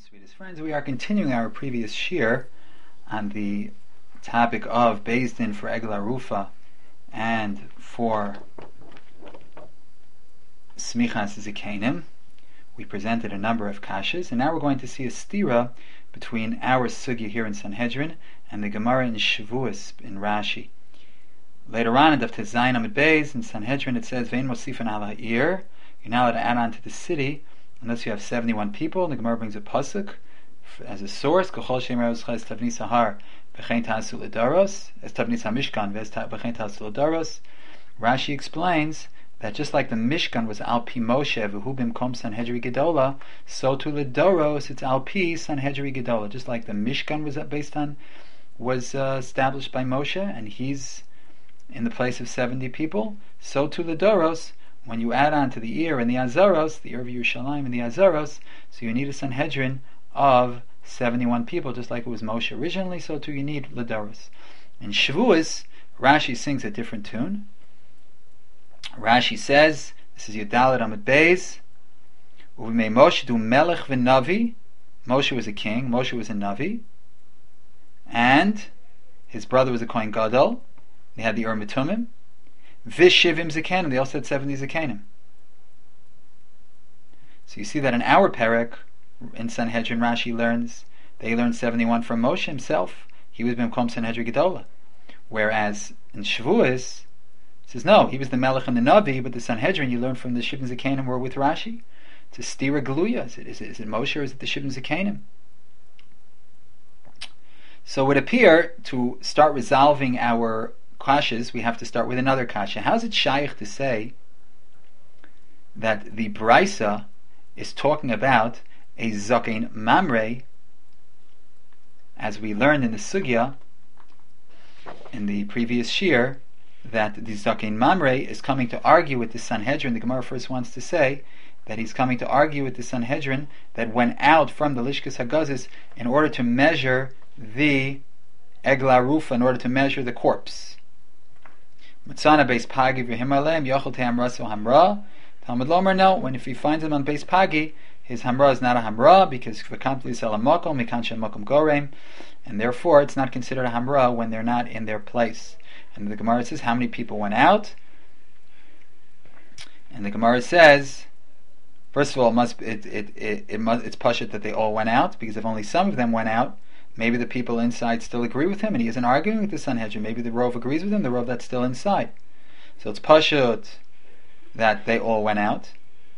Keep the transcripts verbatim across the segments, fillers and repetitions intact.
Sweetest friends, we are continuing our previous shir on the topic of Beis Din for Egla Rufa and for Smichas Zikanim. We presented a number of kashas, and now we're going to see a stira between our sugya here in Sanhedrin and the Gemara in Shavuos in Rashi. Later on in Daf Tezayin Amud Beis in Sanhedrin it says Vein Mosifan Ala Ir. You're now allowed to add on to the city unless you have seventy-one people. And the Gemara brings a pasuk as a source. K'chol shem re'oscha es tavnis hahar v'chein ta'asu l'daros es tavnis hamishkan v'chein ta'asu l'daros. Rashi explains that just like the Mishkan was al pi Moshe v'hu bimkom Sanhedri Gedola, so to l'daros it's al pi Sanhedri Gedola. Just like the Mishkan was based on was uh, established by Moshe, and he's in the place of seventy people, so to l'daros. When you add on to the Ir and the Azaros, the Ir of Yerushalayim and the Azaros, so you need a Sanhedrin of seventy-one people, just like it was Moshe originally, so too you need Ladaros. In Shavuos, Rashi sings a different tune. Rashi says, this is Yudalet Amud Beis, Uvimei Moshe du Melech v'Navi. Moshe was a king, Moshe was a Navi, and his brother was a Kohen Gadol. They had the Ur Mitumim. Vishivim Zakanim, they also had seventy Zakanim. So you see that in our Perek, in Sanhedrin, Rashi learns, they learned seventy-one from Moshe himself. He was Bimkom Sanhedrin Gedola. Whereas in Shavuos, it says no, he was the Melech and the Navi, but the Sanhedrin, you learn from the Shivim Zakanim were with Rashi. It's a Stira Geluya. Is it, is it, is it Moshe or is it the Shivim Zakanim? So it would appear to start resolving our kashas, we have to start with another kasha. How is it shaykh to say that the Braisa is talking about a Zakein Mamre, as we learned in the Sugya in the previous shir, that the Zakein Mamre is coming to argue with the Sanhedrin? The Gemara first wants to say that he's coming to argue with the Sanhedrin that went out from the Lishkas Hagazis in order to measure the Egla Rufa, in order to measure the corpse. Mitzana base pagi v'himalem yochel te'hamra so hamra. Talmud Lomer, no, when if he finds him on base pagi, his hamra is not a hamra because v'kampli salamakom mikan shemakom gorem, and therefore it's not considered a hamra when they're not in their place. And the Gemara says how many people went out, and the Gemara says, first of all, it must it it it, it must it's pashut that they all went out, because if only some of them went out, maybe the people inside still agree with him, and he isn't arguing with the Sanhedrin. Maybe the Rov agrees with him, the Rov that's still inside. So it's pashut that they all went out.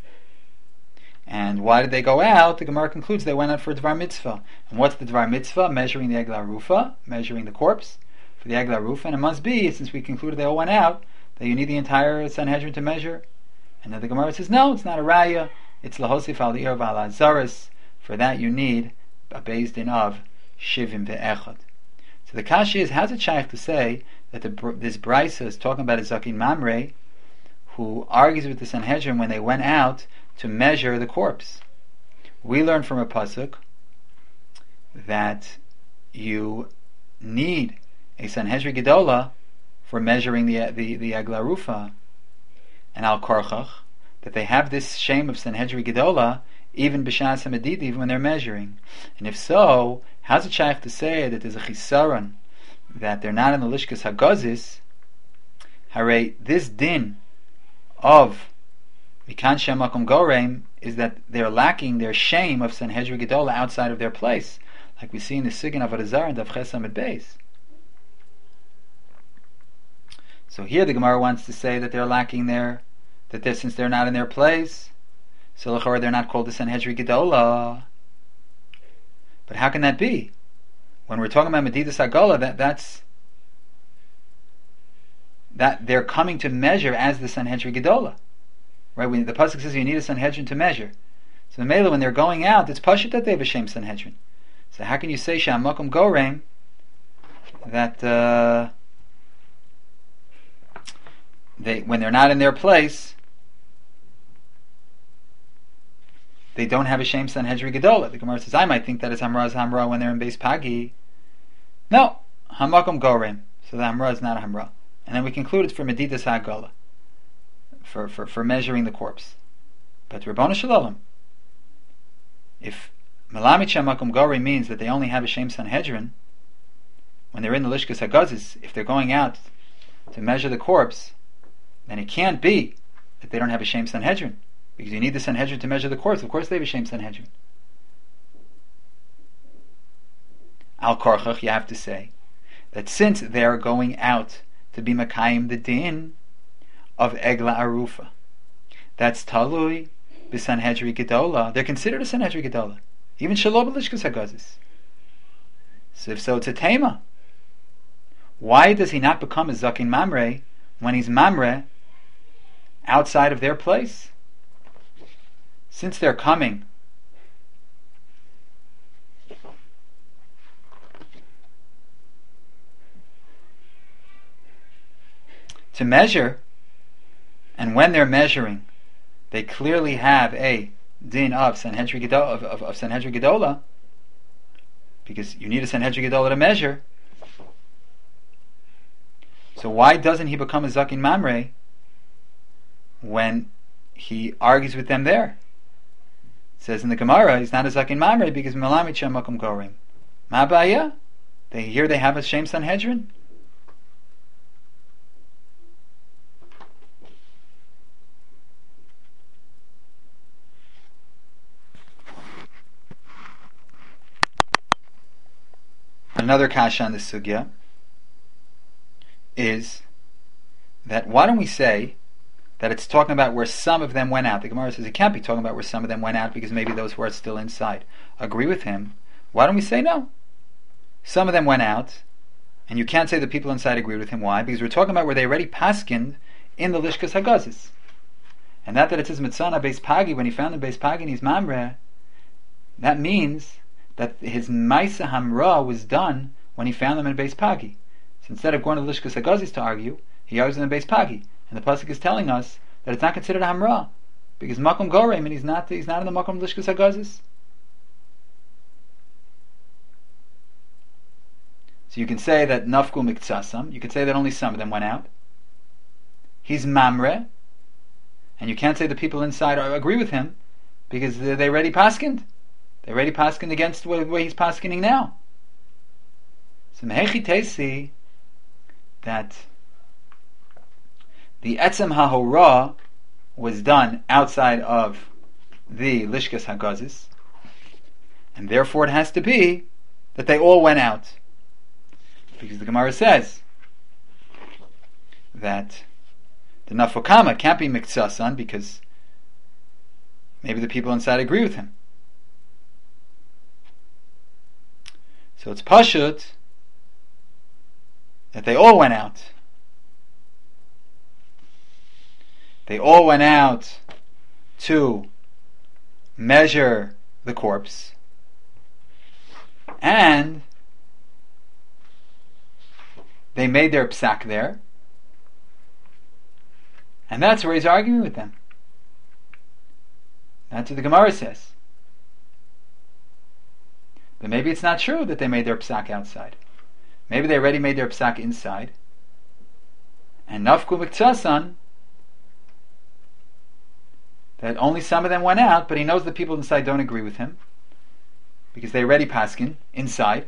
And why did they go out? The Gemara concludes they went out for Dvar Mitzvah. And what's the Dvar Mitzvah? Measuring the Egla Rufa, measuring the corpse for the Egla Rufa. And it must be, since we concluded they all went out, that you need the entire Sanhedrin to measure. And then the Gemara says, no, it's not a Raya. It's Lahosif al Ir v'al Azaris. For that you need a Beis Din of Shivim ve'echad. So the kasha is, how's it shaykh to say that the, this Braisa is talking about a Zakein Mamre who argues with the Sanhedrin when they went out to measure the corpse? We learn from a pasuk that you need a Sanhedrin Gedola for measuring the the, the Egla Rufa, and Al Korchach, that they have this shame of Sanhedrin Gedola even b'shas hamedid, even when they're measuring. And if so, how's it shaykh to say that there's a chisaron, that they're not in the lishkas hagazis? Hare, this din of mikan shemakom gorem is that they're lacking their shame of Sanhedrin Gedola outside of their place, like we see in the Sigan of Avodah Zarah and Daf Ches Amud Beis. So here the Gemara wants to say that they're lacking their, that they're, since they're not in their place, so they're not called the Sanhedrin Gedola. But how can that be? When we're talking about Medidas Hagola, that that's that they're coming to measure as the Sanhedrin Gedola, right? When the pasuk says you need a Sanhedrin to measure, so the Mela, when they're going out, it's pashut that they have a shem Sanhedrin. So how can you say Shamakom Gorem that uh, they, when they're not in their place, they don't have a shame Sanhedrin Gedola? The Gemara says, I might think that is Hamra is Hamra when they're in base Pagi. No, Hamakom Gorem. So the Hamra is not a Hamra. And then we conclude it's for Medidas HaGola, for, for, for measuring the corpse. But Rabbanu Shalom, if Melamid Shamakum Gori means that they only have a Shem Sanhedrin when they're in the Lishkas Hagazis. If they're going out to measure the corpse, then it can't be that they don't have a Shem Sanhedrin, because you need the Sanhedrin to measure the corpse. Of course they have a Shem Sanhedrin. Al Korchach, you have to say that since they are going out to be Makayim the din of Egla Arufa, that's Talui b'Sanhedri Gedola, they're considered a Sanhedri Gedola, even Shalom Lishkas Hagazis. So if so, it's a Tema. Why does he not become a Zakin Mamre when he's Mamre outside of their place? Since they're coming to measure, and when they're measuring, they clearly have a din of Sanhedrin Gedola, of, of, of Sanhedrin Gedola, because you need a Sanhedrin Gedola to measure. So why doesn't he become a Zakin Mamre when he argues with them there? It says in the Gemara, he's not a Zakin Mamre because Melamid Shamakum Gorim. Ma ba'aya? They here they have a Shem Sanhedrin. Another kasha on this sugya is that why don't we say that it's talking about where some of them went out? The Gemara says it can't be talking about where some of them went out because maybe those who are still inside agree with him. Why don't we say no? Some of them went out, and you can't say the people inside agreed with him. Why? Because we're talking about where they already paskined in the Lishkas Hagazis. And that that it says Mitzana Beis Pagi, when he found the Beis Pagi and he's Mamre, that means that his Maisa Hamra was done when he found them in Beis Pagi. So instead of going to the Lishkas Hagazis to argue, he argues in the Beis Pagi. And the pasuk is telling us that it's not considered a Hamra, because Makom Gorem, and he's not he's not in the Makom Lishkas Hagazis. So you can say that Nafku Miktsasam, you can say that only some of them went out. He's Mamre, and you can't say the people inside are, agree with him, because they, they already paskined. They already paskined against the way he's paskining now. So Mehechi Tesi, that the Etzem HaHorah was done outside of the Lishkas Hagazis, and therefore it has to be that they all went out. Because the Gemara says that the Nafokama can't be Miktsasan because maybe the people inside agree with him. So it's Pashut that they all went out. They all went out to measure the corpse, and they made their psak there, and that's where he's arguing with them. That's what the Gemara says. But maybe it's not true that they made their psak outside. Maybe they already made their psak inside. And nafku miktsasan, that only some of them went out, but he knows the people inside don't agree with him, because they already paskin inside.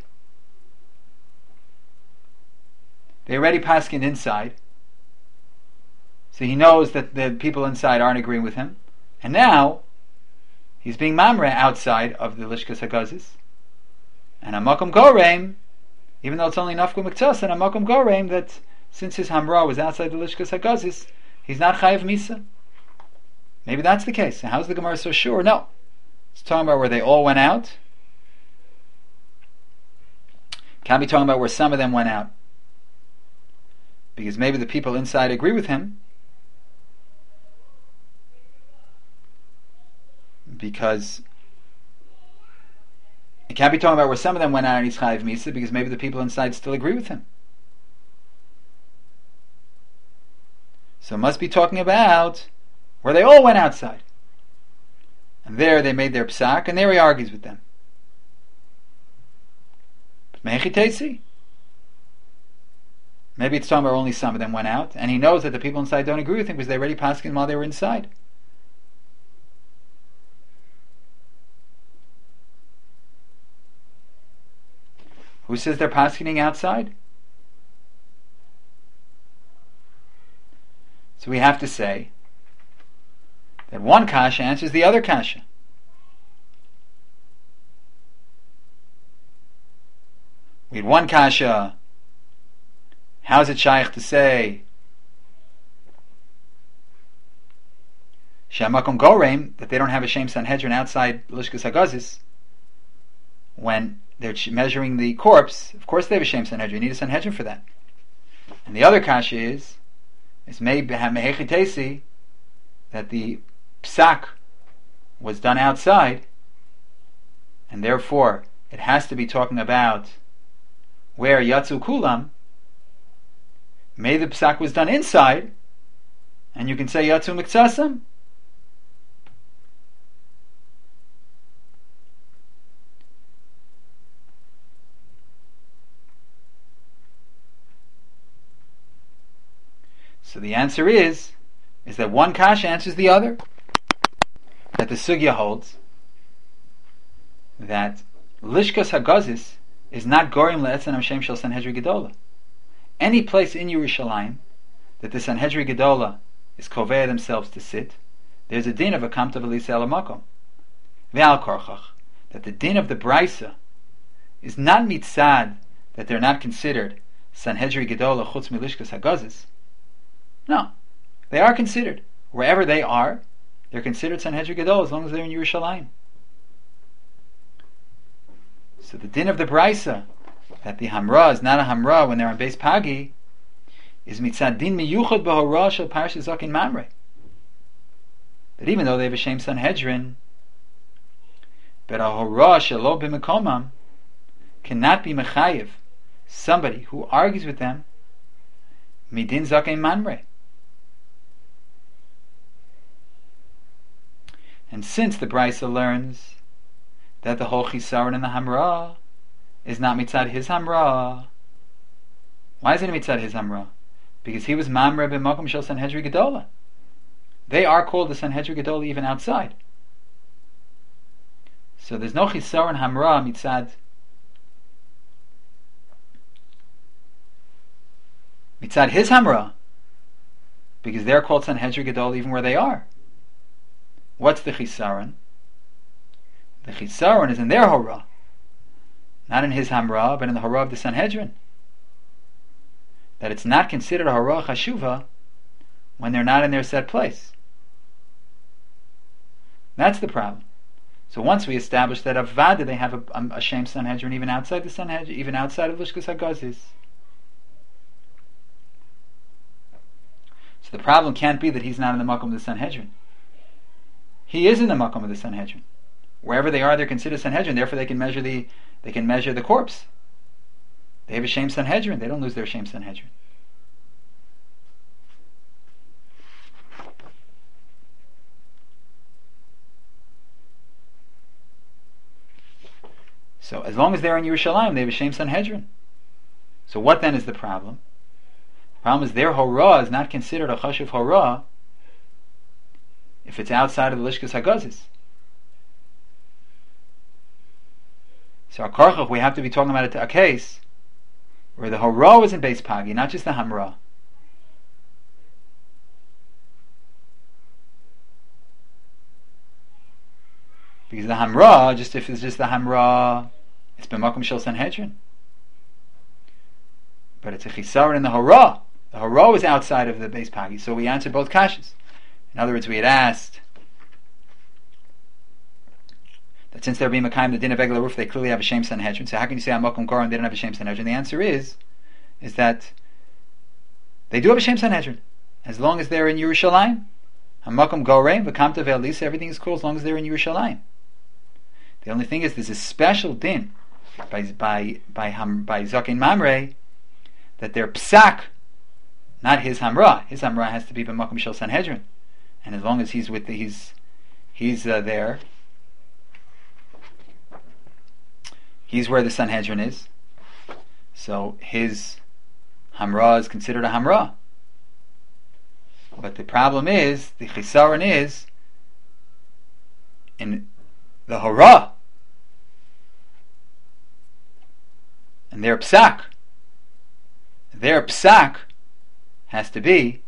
They already paskin inside. So he knows that the people inside aren't agreeing with him. And now, he's being mamre outside of the Lishkas Hagazis. And Amakum Goreim, even though it's only Nafku Miktas, and Amakum Goreim, that since his Hamra was outside the Lishkas Hagazis, he's not Chayiv Misa. Maybe that's the case. How's the Gemara so sure? No. It's talking about where they all went out. Can't be talking about where some of them went out, because maybe the people inside agree with him, because it can't be talking about where some of them went out and he's Chayiv Misa, because maybe the people inside still agree with him. So it must be talking about where they all went outside, and there they made their psak, and there he argues with them. But Mehechi Tesi, maybe it's talking about only some of them went out, and he knows that the people inside don't agree with him because they already passed him while they were inside. Who says they're paskening outside? So we have to say that one kasha answers the other kasha. We had one kasha. How's it shaykh to say Shamakom Goreim, that they don't have a Shem Sanhedrin outside Lishkas Hagazis when they're measuring the corpse? Of course they have a Shem Sanhedrin. You need a Sanhedrin for that. And the other kasha is is maybe Mehechitesi, that the psak was done outside, and therefore it has to be talking about where Yatsu Kulam. Maybe the psak was done inside, and you can say Yatsu Miktsasam. So the answer is, is that one kasha answers the other. That the sugya holds that Lishkas Hagazis is not Gorim Le'etzan Hashem Shel Sanhedrin Gedola. Any place in Yerushalayim that the Sanhedrin Gedola is kovei themselves to sit, there's a din of a kamta v'lisa el makom. Ve'al korchach, that the din of the Braisa is not mitzad that they're not considered Sanhedrin Gedola chutz milishkas Hagazis. No, they are considered. Wherever they are, they're considered Sanhedrin Gedol as long as they're in Yerushalayim. So the din of the Braisa, that the Hamra is not a Hamra when they're on Beis Pagi, is mitzad din miyuchad b'hora shel Parshas Zakin Mamre. That even though they have a Shem Sanhedrin, but a hora shelo b'mekomam cannot be mechayev somebody who argues with them midin Zakin Mamre. And since the Braisa learns that the whole chisaron in the Hamra is not mitzad his Hamra, why isn't it mitzad his Hamra? Because he was mamre b'makom shel Sanhedrin Gedola. They are called the Sanhedrin Gedola even outside. So there's no chisaron Hamra mitzad mitzad his Hamra, because they're called Sanhedrin Gedola even where they are. What's the chisaron? The chisaron is in their hora, not in his hamra, but in the hora of the Sanhedrin. That it's not considered a hora chashuva when they're not in their set place. That's the problem. So once we establish that avada they have a, a, a Shem Sanhedrin even outside the Sanhedrin, even outside of Lishkas Hagazis. So the problem can't be that he's not in the makom of the Sanhedrin. He is in the makom of the Sanhedrin. Wherever they are, they're considered Sanhedrin. Therefore, they can measure the they can measure the corpse. They have a Shem Sanhedrin. They don't lose their Shem Sanhedrin. So, as long as they're in Yerushalayim, they have a Shem Sanhedrin. So, what then is the problem? The problem is their hora is not considered a chashuv hora if it's outside of the Lishkas Hagazis. So, our karchach, we have to be talking about a, a case where the hora was in Beis Pagi, not just the hamra. Because the hamra, just if it's just the hamra, it's b'makom shel Sanhedrin. But it's a chisaron in the hora. The hora was outside of the Beis Pagi, so we answered both kashas. In other words, we had asked that since they're being Makayim the din of Egel Roof, they clearly have a Shem Sanhedrin. So how can you say Amakom Koran they don't have a Shem Sanhedrin? The answer is, is that they do have a Shem Sanhedrin as long as they're in Yerushalayim. Hamakom Goreim v'kamta ve'alisa, everything is cool as long as they're in Yerushalayim. The only thing is, there's a special din by by by Ham, by Zakin Mamre that they're psak, not his hamra. His hamra has to be b'makom shel Sanhedrin. And as long as he's with the, he's he's uh, there, he's where the Sanhedrin is. So his hamra is considered a hamra. But the problem is, the chisaron is in the hora, and And their psak, their psak has to be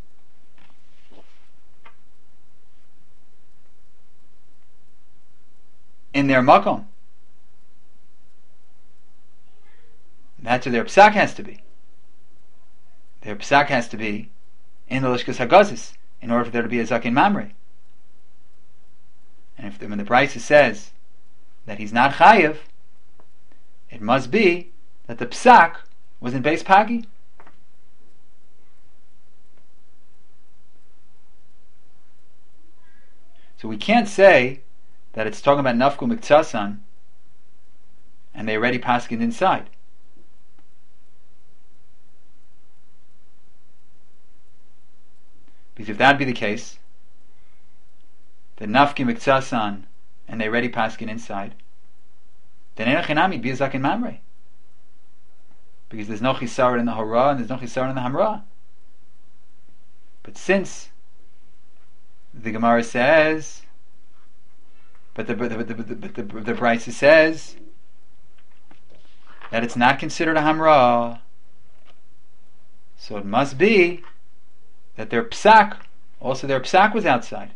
in their makom. That's what their psak has to be. Their psak has to be in the Lishkas Hagazis in order for there to be a Zakin Mamre. And if the, when the Brisa says that he's not Chayiv, it must be that the psak was in Beis Pagi. So we can't say that it's talking about Nafku Miktsasan and they already paskined inside. Because if that be the case, the Nafki Miktsasan and they already paskin inside, then Enochinami be a Zakin Mamre. Because there's no Chisar in the Hora and there's no Chisar in the Hamra. But since the Gemara says, but the but the, but the, but the, but the, the, the Brisa says that it's not considered a Hamra, so it must be that their psak, also their psak was outside.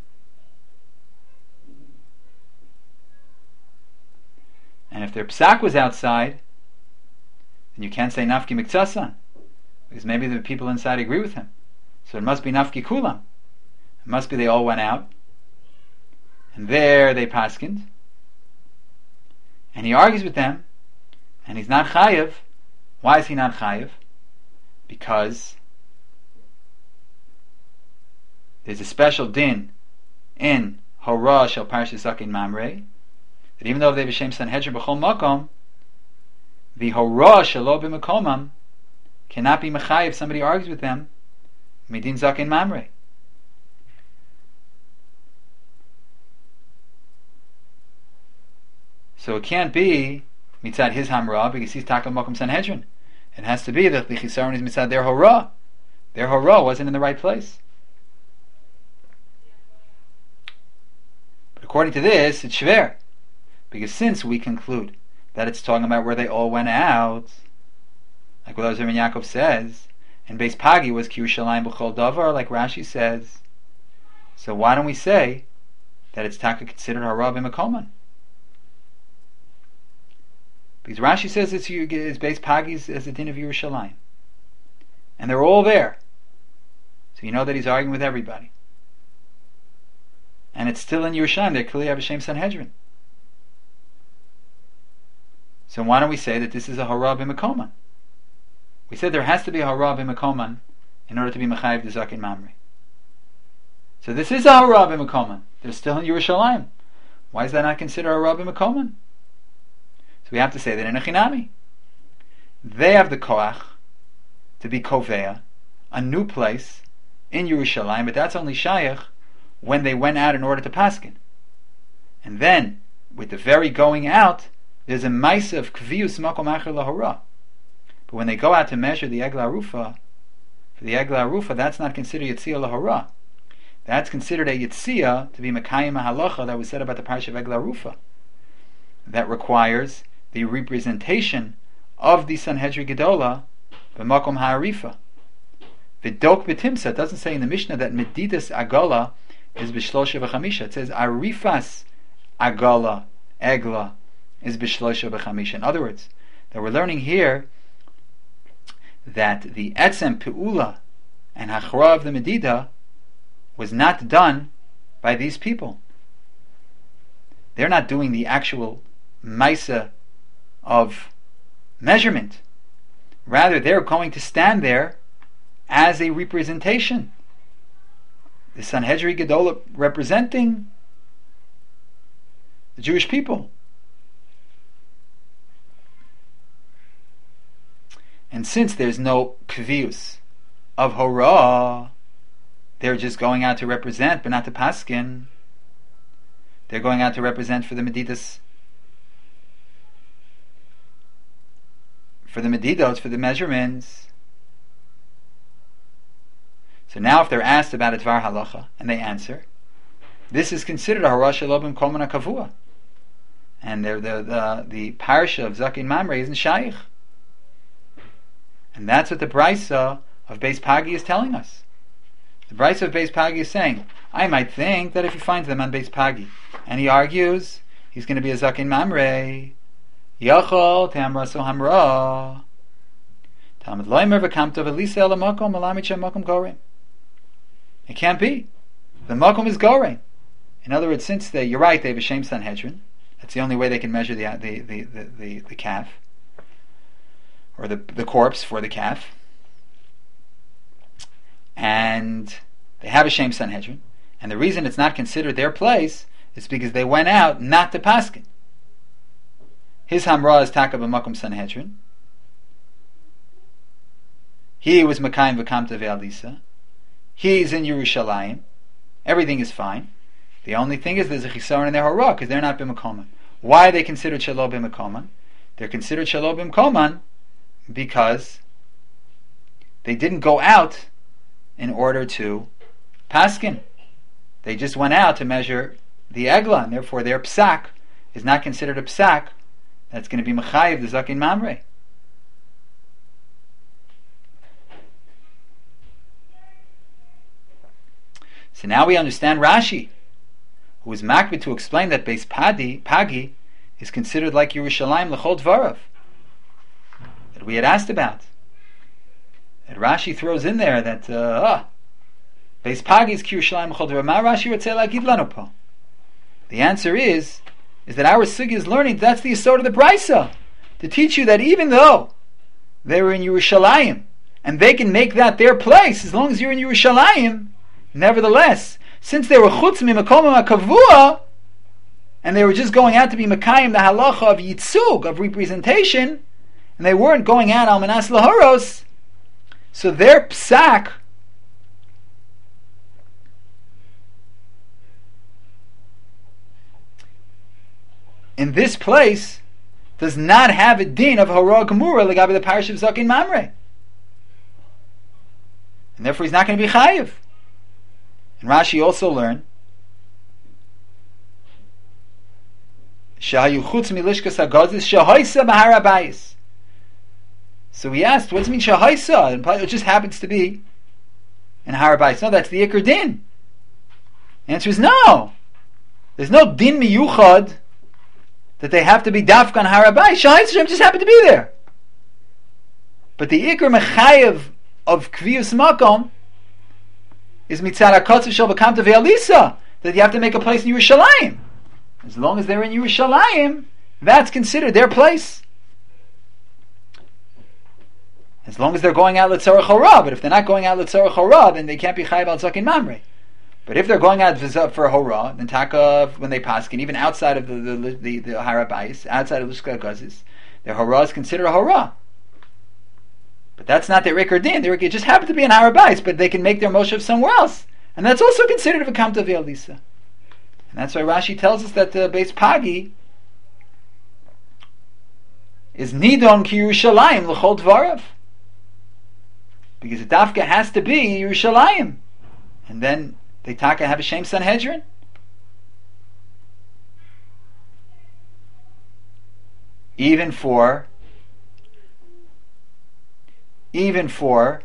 And if their psak was outside, then you can't say nafki miktsasan, because maybe the people inside agree with him. So it must be nafki kulam. It must be they all went out, and there they paskind, and he argues with them, and he's not chayiv. Why is he not chayiv? Because there's a special din in Hora shel Parshas Zakin Mamre that even though they have a Shem Sanhedrin b'chol makom, the Hora shelo b'makomam cannot be mechayiv if somebody argues with them midin Zakin Mamre. So it can't be mitzad his Hamra because he's Takal Makom Sanhedrin. It has to be that the Chisaron is mitzad their Hora. Their Hora wasn't in the right place. According to this, it's shver, because since we conclude that it's talking about where they all went out, like what Ozir ben Yaakov says, and Beis Pagi was Kiyushalayim b'chol davar, like Rashi says, so why don't we say that it's taka considered hara b'makoman? Because Rashi says it's, it's Beis Pagi as the din of Yerushalayim, and they're all there, so you know that he's arguing with everybody. And it's still in Yerushalayim. They clearly have a Shem Sanhedrin. So why don't we say that this is a Hara b'makoman? We said there has to be a Hara b'makoman in order to be Mechayiv the Zakin Mamre. So this is a Hara b'makoman. They're still in Yerushalayim. Why is that not considered a Hara b'makoman? So we have to say that in a Chinami, they have the koach to be Kovea, a new place in Yerushalayim, but that's only Shayach when they went out in order to paskin. And then, with the very going out, there's a maisa of kvius makom acher lahora. But when they go out to measure the egla arufa, for the egla arufa, that's not considered yitzia lahora. That's considered a yitzia to be mekayim halacha that was said about the parsha of egla arufa. That requires the representation of the Sanhedrin Gedola b'makom ha'arifa. V'dok b'timsa, it doesn't say in the Mishnah that medidas agala is b'shlosha v'chamisha. It says arifas agala, egla, is b'shlosha v'chamisha. In other words, that we're learning here that the etzem pe'ula and hachra of the medida was not done by these people. They're not doing the actual maisa of measurement. Rather, they're going to stand there as a representation. The Sanhedrin Gedolah representing the Jewish people. And since there's no kvius of hora, they're just going out to represent, but not to paskin. They're going out to represent for the medidas, for the medidos, for the measurements. So now if they're asked about a dvar halacha, and they answer, this is considered a hara shelobim kolmana kavua. And the, the, the, the parsha of Zakin Mamre isn't shaykh. And that's what the Brisa of Beis Pagi is telling us. The Brisa of Beis Pagi is saying, I might think that if he finds them on Beis Pagi, and he argues, he's going to be a Zakin Mamre. Yachol Tamra so Hamra. Talmud Loimer v'kamtov Elisa el makom malamit shem makom gorem. It can't be. The makom is gorem. In other words, since they, you're right, they have a Shem Sanhedrin. That's the only way they can measure the the the the, the, the calf, or the the corpse for the calf. And they have a Shem Sanhedrin, and the reason it's not considered their place is because they went out not to paskin. His hamra is taka b'makom Sanhedrin. He was Makayim v'kamta ve'alisa. He's in Yerushalayim. Everything is fine. The only thing is there's a chisaron in their hora because they're not b'makoman. Why are they considered shalom b'makoman? They're considered shalom b'makoman because they didn't go out in order to paskin. They just went out to measure the egla, and therefore their psak is not considered a psak that's going to be mechayiv the zakin mamre. So now we understand Rashi, who is makbid to explain that Beis Padi, Pagi is considered like Yerushalayim l'chol dvarav, that we had asked about. That Rashi throws in there that uh, ah, Beis Pagi is Yerushalayim l'chol dvarav. Ma Rashi would say like Yidlanu po. The answer is is that our sugi is learning that's the yesod of the Brisa, to teach you that even though they were in Yerushalayim and they can make that their place as long as you're in Yerushalayim, nevertheless, since they were chutz mimakom kavua, and they were just going out to be makayim the halacha of yitzug, of representation, and they weren't going out al manas laharos, so their psak in this place does not have a din of hara gemura legabe the parish of zakin mamre, and therefore he's not going to be chayiv. And Rashi also learned Shahayu chutz milishkas hagazis shahaisa b'har habayis. So we asked, what does it mean shahaisa? It just happens to be in har habayis. No, that's the ikar din. The answer is no. There's no din miyuchad that they have to be dafka on har habayis. Shahaisa just happened to be there. But the ikar mechayev of kviyus makom is mitzad hakotzav shel v'kamta ve'alisa, that you have to make a place in Yerushalayim. As long as they're in Yerushalayim, that's considered their place. As long as they're going out l'tzorach hora, but if they're not going out l'tzorach hora, then they can't be chayiv al zakin mamre. But if they're going out for hora, then taka when they paskin, even outside of the the the, the har habayis, outside of l'shka gazis, their hora is considered a hora. But that's not their ikar din. Their ikar just happen to be in har habayis, but they can make their moshav somewhere else, and that's also considered a v'kamta ve'alisa. And that's why Rashi tells us that the Beis Pagi is nidon ki Yerushalayim l'chol dvarav, because the dafka has to be Yerushalayim, and then they taka have a Shem Sanhedrin. Even for Even for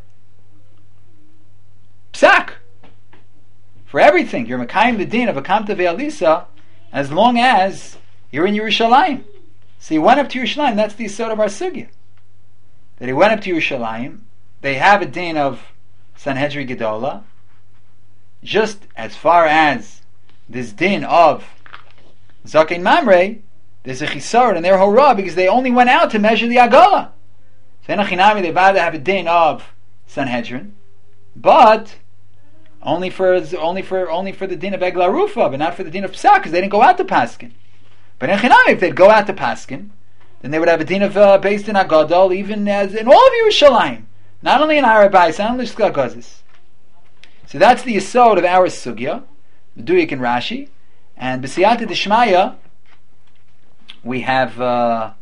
psak, for everything, you're makayim the din of a kamta ve'alisa as long as you're in Yerushalayim. So he went up to Yerushalayim. That's the yesod of our sugya. That he went up to Yerushalayim. They have a din of Sanhedrin Gedola, just as far as this din of Zaken Mamre. There's a chisar in their hora because they only went out to measure the agala. So in Achinami they rather have a din of Sanhedrin, but only for only for only for the din of Egla Rufa, but not for the din of Psak, because they didn't go out to Paskin. But in Achinami, if they'd go out to Paskin, then they would have a din of uh, based in Agadol, even as in all of Yerushalayim, not only in har habayis, not only Shka Gazis. So that's the yesod of our sugya, the Duyik and Rashi, and B'siyata Dishmaya we have uh,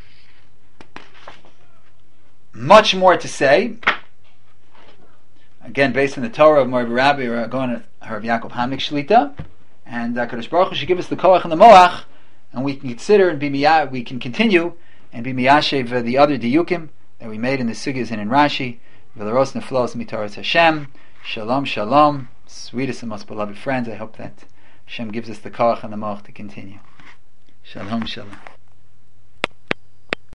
much more to say. Again, based on the Torah of Mori Rabbi, we're going to Rav Yaakov Hamik Shlita, and uh, Kadosh Baruch Hu should give us the koach and the moach, and we can consider and be miya, we can continue and be miyashev uh, the other diyukim that we made in the Sugyas and in Rashi. V'leros neflos mitaras Hashem. Shalom, shalom. Sweetest and most beloved friends, I hope that Hashem gives us the koach and the moach to continue. Shalom, shalom.